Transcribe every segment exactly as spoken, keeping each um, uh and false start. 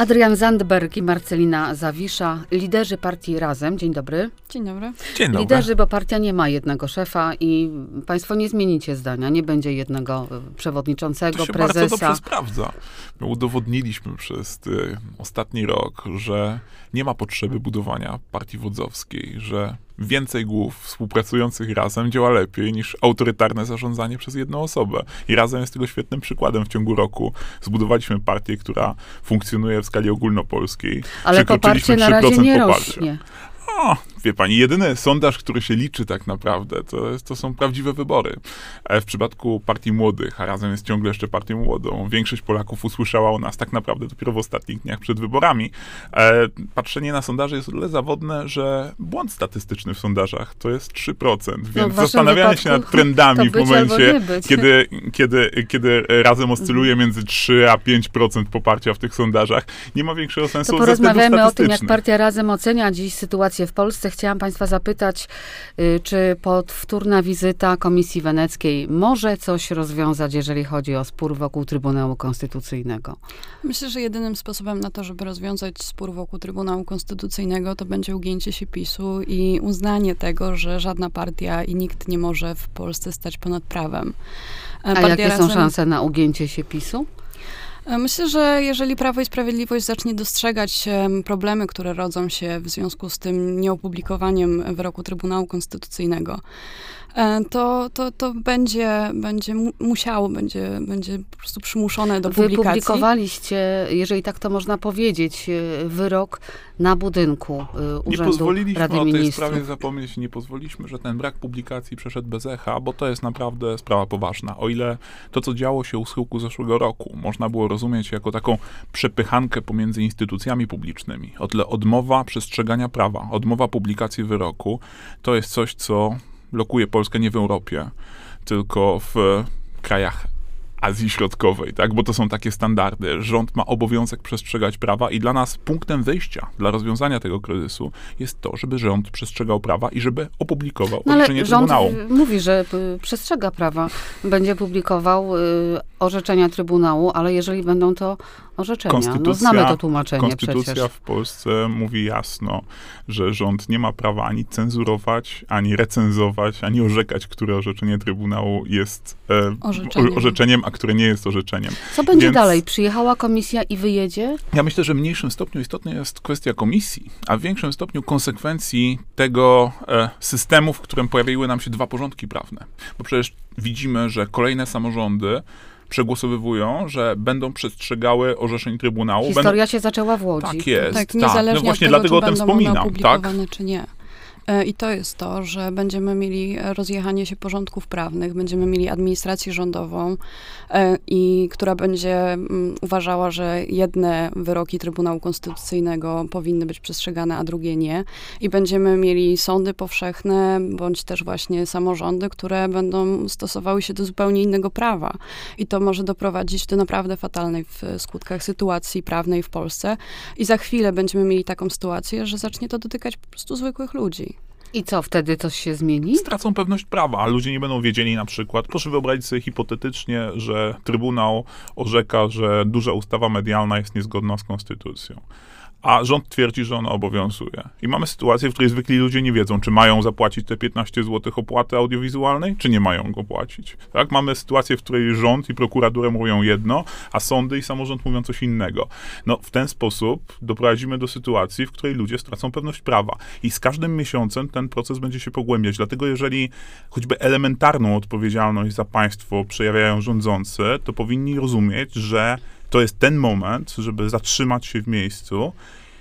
Adrian Zandberg i Marcelina Zawisza, liderzy partii Razem. Dzień dobry. Dzień dobry. Dzień dobry. Liderzy, bo partia nie ma jednego szefa i państwo nie zmienicie zdania. Nie będzie jednego przewodniczącego, to się prezesa. bardzo dobrze sprawdza. My udowodniliśmy przez y, ostatni rok, że nie ma potrzeby budowania partii wodzowskiej, że więcej głów współpracujących razem działa lepiej niż autorytarne zarządzanie przez jedną osobę. I Razem jest tego świetnym przykładem. W ciągu roku zbudowaliśmy partię, która funkcjonuje w skali ogólnopolskiej. Ale poparcie na razie nie rośnie. O, wie pani, jedyny sondaż, który się liczy tak naprawdę, to, jest, to są prawdziwe wybory. W przypadku partii młodych, a Razem jest ciągle jeszcze partią młodą, większość Polaków usłyszała o nas tak naprawdę dopiero w ostatnich dniach przed wyborami. E, patrzenie na sondaże jest o tyle zawodne, że błąd statystyczny w sondażach to jest trzy procent, więc no zastanawianie się nad trendami w momencie, kiedy, kiedy, kiedy Razem oscyluje między trzy a pięć procent poparcia w tych sondażach, nie ma większego sensu. To porozmawiamy o tym, jak partia Razem ocenia dziś sytuację w Polsce. Chciałam państwa zapytać, czy powtórna wizyta Komisji Weneckiej może coś rozwiązać, jeżeli chodzi o spór wokół Trybunału Konstytucyjnego? Myślę, że jedynym sposobem na to, żeby rozwiązać spór wokół Trybunału Konstytucyjnego, to będzie ugięcie się PiSu i uznanie tego, że żadna partia i nikt nie może w Polsce stać ponad prawem. A Partia jakie Razem... są szanse na ugięcie się PiSu? Myślę, że jeżeli Prawo i Sprawiedliwość zacznie dostrzegać problemy, które rodzą się w związku z tym nieopublikowaniem wyroku Trybunału Konstytucyjnego, to, to, to będzie, będzie musiało, będzie, będzie po prostu przymuszone do publikacji. Wy publikowaliście, jeżeli tak to można powiedzieć, wyrok na budynku Urzędu Nie pozwoliliśmy Rady o tej Ministrów. sprawie zapomnieć, nie pozwoliliśmy, że ten brak publikacji przeszedł bez echa, bo to jest naprawdę sprawa poważna. O ile to, co działo się u schyłku zeszłego roku, można było rozumieć jako taką przepychankę pomiędzy instytucjami publicznymi, o tyle odmowa przestrzegania prawa, odmowa publikacji wyroku, to jest coś, co blokuje Polskę nie w Europie, tylko w krajach Azji Środkowej, tak? Bo to są takie standardy. Rząd ma obowiązek przestrzegać prawa i dla nas punktem wyjścia dla rozwiązania tego kryzysu jest to, żeby rząd przestrzegał prawa i żeby opublikował no orzeczenie Trybunału. Rząd mówi, że y, przestrzega prawa, będzie publikował y, orzeczenia Trybunału, ale jeżeli będą to orzeczenia, no znamy to tłumaczenie Konstytucja przecież. w Polsce mówi jasno, że rząd nie ma prawa ani cenzurować, ani recenzować, ani orzekać, które orzeczenie Trybunału jest e, orzeczeniem. orzeczeniem, a które nie jest orzeczeniem. Co będzie Więc dalej? Przyjechała komisja i wyjedzie? Ja myślę, że w mniejszym stopniu istotna jest kwestia komisji, a w większym stopniu konsekwencji tego e, systemu, w którym pojawiły nam się dwa porządki prawne. Bo przecież widzimy, że kolejne samorządy przegłosowywują, że będą przestrzegały orzeczeń Trybunału. Historia będą... się zaczęła w Łodzi. Tak, Tak jest. Tak. niezależnie No właśnie od tego, dlatego o czy tym będą wspominam. one opublikowane, Tak? czy nie. I to jest to, że będziemy mieli rozjechanie się porządków prawnych, będziemy mieli administrację rządową, i która będzie uważała, że jedne wyroki Trybunału Konstytucyjnego powinny być przestrzegane, a drugie nie. I będziemy mieli sądy powszechne, bądź też właśnie samorządy, które będą stosowały się do zupełnie innego prawa. I to może doprowadzić do naprawdę fatalnej w skutkach sytuacji prawnej w Polsce. I za chwilę będziemy mieli taką sytuację, że zacznie to dotykać po prostu zwykłych ludzi. I co, wtedy coś się zmieni? Stracą pewność prawa, a ludzie nie będą wiedzieli na przykład, proszę wyobrazić sobie hipotetycznie, że Trybunał orzeka, że duża ustawa medialna jest niezgodna z konstytucją. A rząd twierdzi, że ona obowiązuje. I mamy sytuację, w której zwykli ludzie nie wiedzą, czy mają zapłacić te piętnaście złotych opłaty audiowizualnej, czy nie mają go płacić. Tak? Mamy sytuację, w której rząd i prokuratura mówią jedno, a sądy i samorząd mówią coś innego. No, w ten sposób doprowadzimy do sytuacji, w której ludzie stracą pewność prawa. I z każdym miesiącem ten proces będzie się pogłębiać. Dlatego jeżeli choćby elementarną odpowiedzialność za państwo przejawiają rządzący, to powinni rozumieć, że to jest ten moment, żeby zatrzymać się w miejscu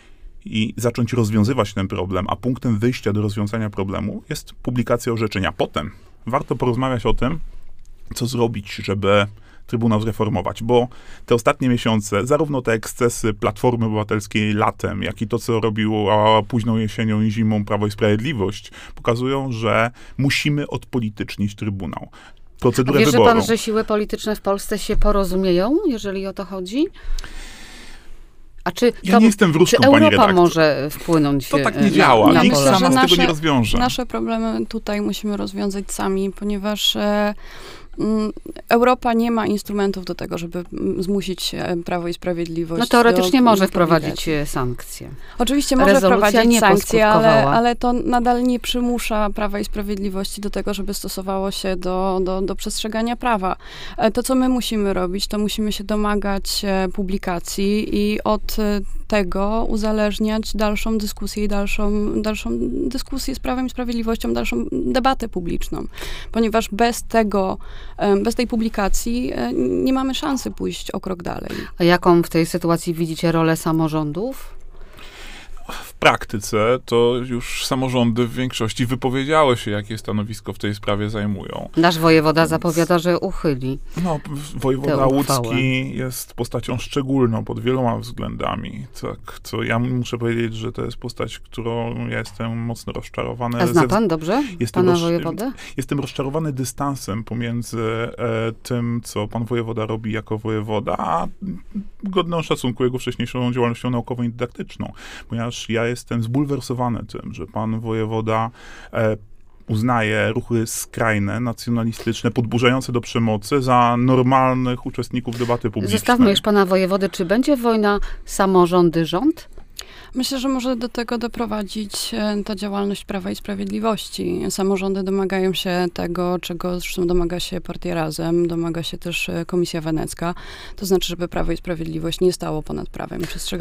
i zacząć rozwiązywać ten problem, a punktem wyjścia do rozwiązania problemu jest publikacja orzeczenia. Potem warto porozmawiać o tym, co zrobić, żeby Trybunał zreformować, bo te ostatnie miesiące, zarówno te ekscesy Platformy Obywatelskiej latem, jak i to, co robiło późną jesienią i zimą Prawo i Sprawiedliwość, pokazują, że musimy odpolitycznić Trybunał. Procedurę A wierzy wyboru. pan, że siły polityczne w Polsce się porozumieją, jeżeli o to chodzi? A czy Ja to, nie jestem wróżką, czy Europa pani redaktor. może wpłynąć To tak nie na, działa. na Nikt myślę, sama że z nasze, tego nie rozwiąże. Nasze problemy tutaj musimy rozwiązać sami, ponieważ e, Europa nie ma instrumentów do tego, żeby zmusić Prawo i Sprawiedliwość. No teoretycznie do, może do wprowadzić sankcje. Oczywiście może Rezolucja wprowadzić nie sankcje, ale, poskutkowała. ale to nadal nie przymusza Prawa i Sprawiedliwości do tego, żeby stosowało się do, do, do przestrzegania prawa. To, co my musimy robić, to musimy się domagać publikacji i od tego uzależniać dalszą dyskusję i dalszą, dalszą dyskusję z Prawem i Sprawiedliwością, dalszą debatę publiczną. Ponieważ bez tego, bez tej publikacji nie mamy szansy pójść o krok dalej. A jaką w tej sytuacji widzicie rolę samorządów? W praktyce to już samorządy w większości wypowiedziały się, jakie stanowisko w tej sprawie zajmują. Nasz wojewoda zapowiada, że uchyli. No, wojewoda łódzki jest postacią szczególną pod wieloma względami. Tak, co ja muszę powiedzieć, że to jest postać, którą ja jestem mocno rozczarowany. A zna pan dobrze jestem pana roz... wojewodę? Jestem rozczarowany dystansem pomiędzy e, tym, co pan wojewoda robi jako wojewoda, a godną szacunku jego wcześniejszą działalnością naukową i dydaktyczną. Ponieważ ja jestem zbulwersowany tym, że pan wojewoda e, uznaje ruchy skrajne, nacjonalistyczne, podburzające do przemocy za normalnych uczestników debaty publicznej. Zostawmy już pana wojewody. Czy będzie wojna samorządy-rząd? Myślę, że może do tego doprowadzić ta działalność Prawa i Sprawiedliwości. Samorządy domagają się tego, czego zresztą domaga się Partia Razem, domaga się też Komisja Wenecka. To znaczy, żeby Prawo i Sprawiedliwość nie stało ponad prawem i przestrzegało